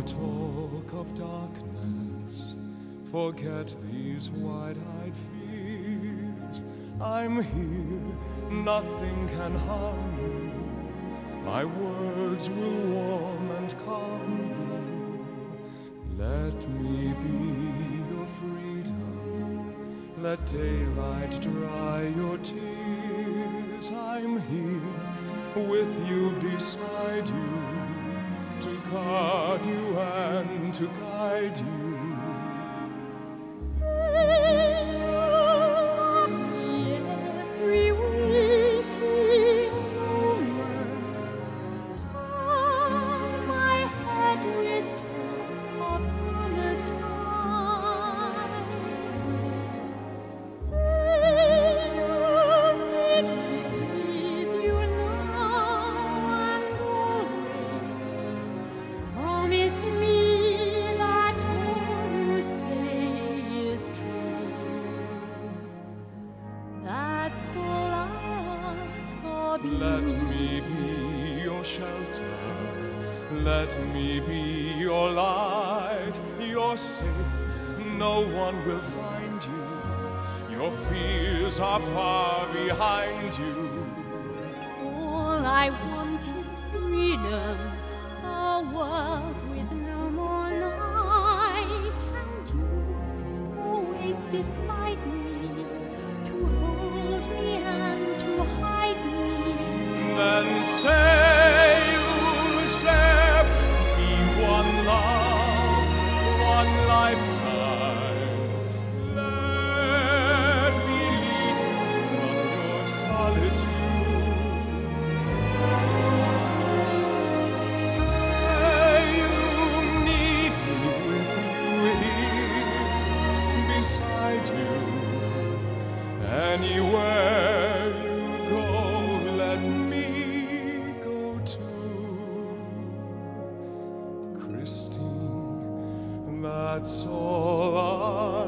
talk of darkness, forget these wide-eyed fears. I'm here, nothing can harm you. My words will warm and calm you. Let me be your freedom. Let daylight dry your tears. I'm here with you, beside you, to guard you and to guide you. Say you love me every waking moment. Turn my head with talk of summertime. Say you need me with you now and always. Promise me that all you say is true. That's all I ask of you. Let me be your shelter. Let me be your light. You're safe, no one will find you. Your fears are far behind you. All I want is freedom, a world with no more night, and you always beside me, to hold me and to hide me. Then say you'll share with me one love, one lifetime. Let me lead you from your solitude. Say you need me with you here, beside you. Anywhere you go, let me go too. Christine, that's all I